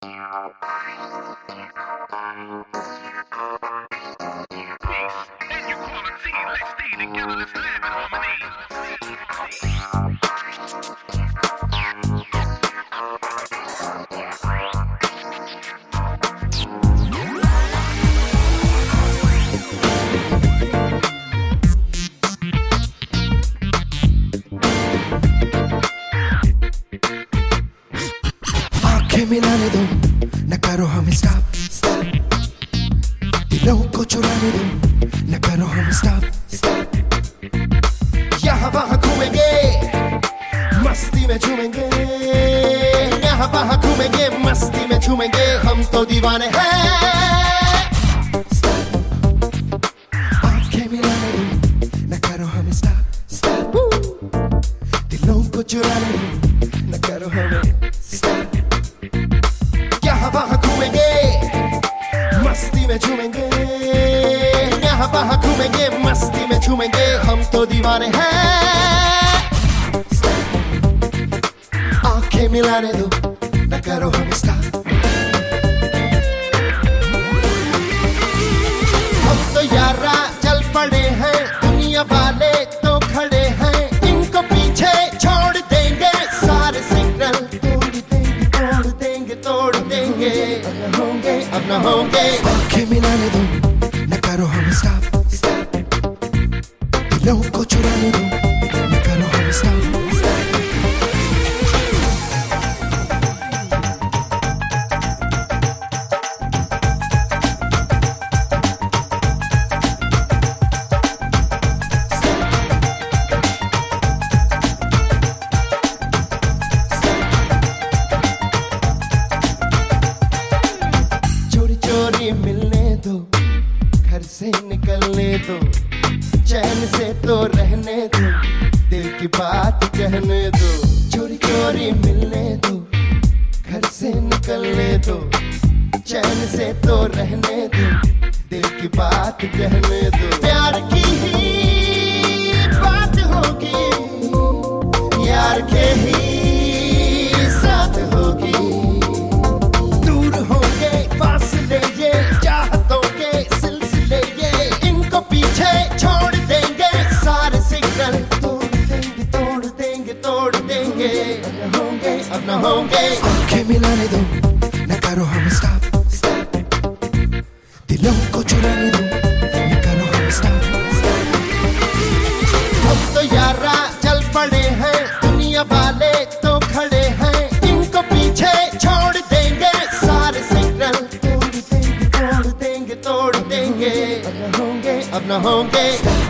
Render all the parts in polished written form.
आंखें मिलाने दो, न करो हमें स्टॉप स्टॉप, दिलों को चुराने दो, न करो हमें स्टॉप स्टॉप। यहाँ वहाँ घूमेंगे, मस्ती में झूमेंगे, यहाँ वहाँ घूमेंगे, मस्ती में झूमेंगे, हम तो दीवाने हैं। आंखें मिलाने दो, न करो हमें स्टॉप स्टॉप, दिलों को चुराने दो, न करो हमें स्टॉप। यहाँ वहाँ घूमेंगे, मस्ती में झूमेंगे, यहाँ वहाँ घूमेंगे, मस्ती में झूमेंगे, हम तो दीवाने हैं। आंखें मिलाने दो, न करो हमें स्टॉप। हम तो यारा चल पड़े हैं, दुनिया वाले तो खड़े हैं, इनको पीछे छोड़ देंगे, सारे सिग्नल तोड़ देंगे, तोड़ देंगे, अब न होंगे। आंखें मिलाने दो, न करो हमें स्टॉप स्टॉप, दिलों को चुराने दो, न करो हमें स्टॉप। चोरी मिलने दो, घर से निकलने दो, चैन से तो रहने दो, दिल की बात कहने दो। चोरी चोरी मिलने दो, घर से निकलने दो, चैन से तो रहने दो, दिल की बात कहने दो। प्यार की ही बात होगी, यार के ही साथ होगी, दूर होंगे फासले ये, चाहतों के सिलसिले ये, इनको पीछे छोड़ देंगे, सारे सिग्नल तोड़ देंगे, तोड़ देंगे, तोड़ देंगे, अब न होंगे। आंखें मिलाने दो, न करो हमें स्टॉप स्टॉप, दिलों को चुराने दो, न करो हमें स्टॉप स्टॉप। हम तो यारा चल पड़े हैं, दुनिया वाले तो खड़े हैं, इनको पीछे छोड़ देंगे, सारे सिग्नल तोड़ देंगे, तोड़ देंगे, अब न होंगे।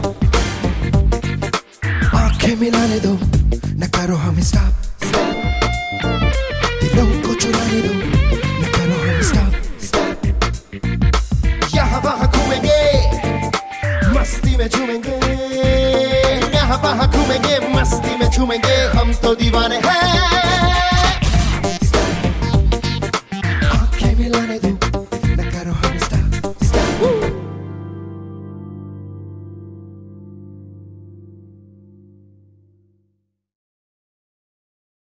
आंखें मिलाने दो, न करो हमें स्टॉप स्टॉप, दिलों को चुराने दो, न करो हमें स्टॉप स्टॉप। यहाँ वहाँ घूमेंगे, मस्ती में झूमेंगे, यहाँ वहाँ घूमेंगे, मस्ती में झूमेंगे, हम तो दीवाने हैं।